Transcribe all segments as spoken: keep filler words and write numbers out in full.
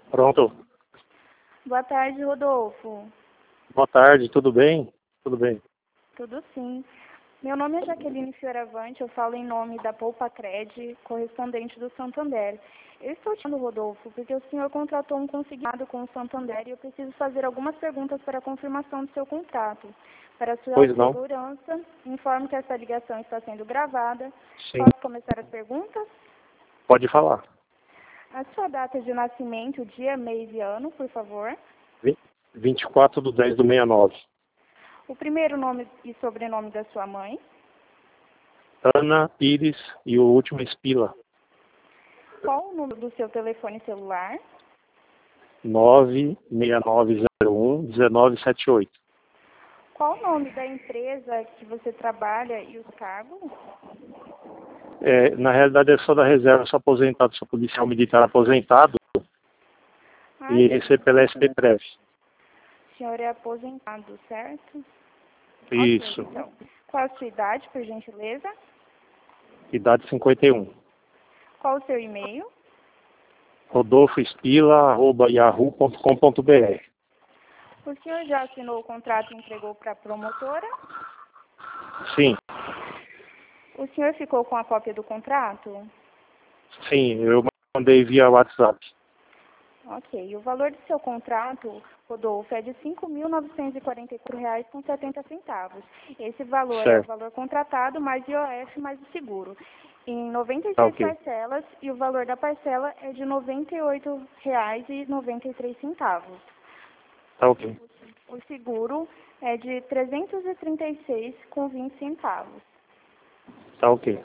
Pronto. Boa tarde, Rodolfo. Boa tarde, tudo bem? Tudo bem. Tudo sim. Meu nome é Jaqueline Fioravante, eu falo em nome da Poupa Cred, correspondente do Santander. Eu estou te chamando, Rodolfo, porque o senhor contratou um consignado com o Santander e eu preciso fazer algumas perguntas para a confirmação do seu contrato. Para sua Pois não? segurança, informo que essa ligação está sendo gravada. Sim. Posso começar as perguntas? Pode falar. A sua data de nascimento, dia, mês e ano, por favor. Vi- vinte e quatro de dez do sessenta e nove. O primeiro nome e sobrenome da sua mãe. Ana Pires e o último Espila. Qual o número do seu telefone celular? nove seis nove zero um um nove sete oito. Qual o nome da empresa que você trabalha e os cargos? É, na realidade, eu sou da reserva, sou aposentado, sou policial militar aposentado Ah, e recebo pela S P Prev. o senhor é aposentado, certo? Isso. Ok, então. Qual a sua idade, por gentileza? Idade cinquenta e um. Qual o seu e-mail? rodolfo espila arroba yahoo ponto com ponto br. O senhor já assinou o contrato e entregou para a promotora? Sim, O senhor ficou com a cópia do contrato? sim, eu mandei via WhatsApp. Ok. O valor do seu contrato, Rodolfo, é de cinco mil novecentos e quarenta e quatro reais e setenta centavos. Esse valor é o Certo, valor contratado mais I O F mais o seguro. Em noventa e tá seis ok. parcelas e o valor da parcela é de noventa e oito reais e noventa e três centavos. Tá ok. O seguro é de trezentos e trinta e seis reais e vinte centavos. Tá ok.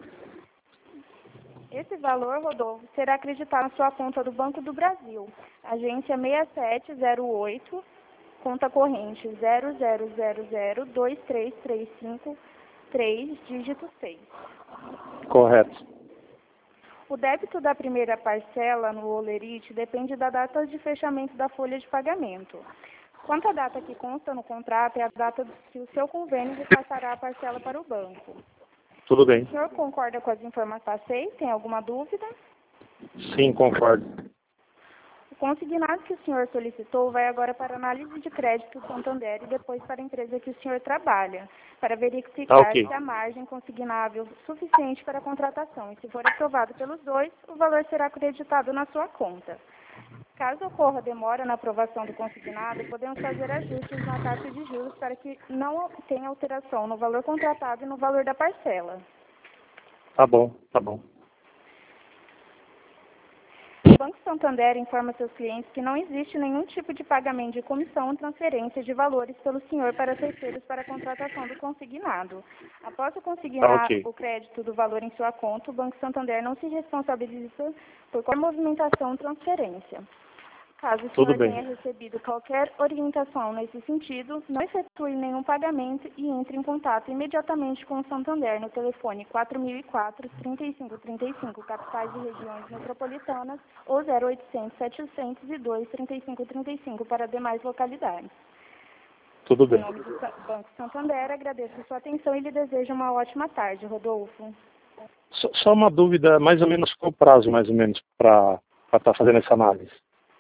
Esse valor, Rodolfo, será acreditado na sua conta do Banco do Brasil, agência seis sete zero oito, conta corrente zero zero zero zero dois três três cinco três, dígito seis. Correto. O débito da primeira parcela no Olerite depende da data de fechamento da folha de pagamento. Quanto à data que consta no contrato, é a data que o seu convênio repassará a parcela para o banco. Tudo bem. O senhor concorda com as informações? Tem alguma dúvida? Sim, concordo. O consignado que o senhor solicitou vai agora para análise de crédito do Santander e depois para a empresa que o senhor trabalha, para Tá verificar ok. se a margem consignável é suficiente para a contratação. E se for aprovado pelos dois, o valor será acreditado na sua conta. Caso ocorra demora na aprovação do consignado, podemos fazer ajustes na taxa de juros para que não tenha alteração no valor contratado e no valor da parcela. Tá bom, tá bom. O Banco Santander informa seus clientes que não existe nenhum tipo de pagamento de comissão ou transferência de valores pelo senhor para terceiros para a contratação do consignado. Após o Tá consignar ok. o crédito do valor em sua conta, o Banco Santander não se responsabiliza por qualquer movimentação ou transferência. Caso o Tudo senhor bem. tenha recebido qualquer orientação nesse sentido, não efetue nenhum pagamento e entre em contato imediatamente com o Santander no telefone quatro mil e quatro, trinta e cinco trinta e cinco, capitais e regiões metropolitanas, ou zero oitocentos, setecentos e dois, trinta e cinco trinta e cinco para demais localidades. Tudo Em bem. nome do Sa- Banco Santander, agradeço a sua atenção e lhe desejo uma ótima tarde, Rodolfo. Só, só uma dúvida, mais ou menos qual o prazo, mais ou menos, para estar fazendo essa análise?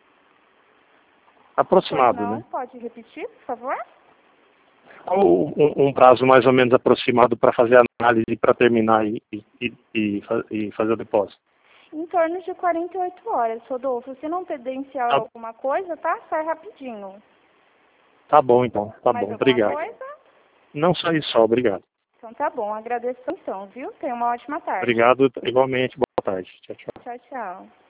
Pois Aproximado, não, né? pode repetir, por favor? Qual um, um prazo mais ou menos aproximado para fazer a análise para terminar e, e, e, e fa- e fazer o depósito? Em torno de quarenta e oito horas, Rodolfo. Se não pendenciar Tá, alguma coisa, tá? Sai rapidinho. tá bom, então. Tá Mais bom, alguma obrigado. coisa? Não só isso, só, obrigado. Então tá bom. Agradeço a atenção, viu? Tenha uma ótima tarde. Obrigado, igualmente. Boa tarde. Tchau, tchau. Tchau, tchau.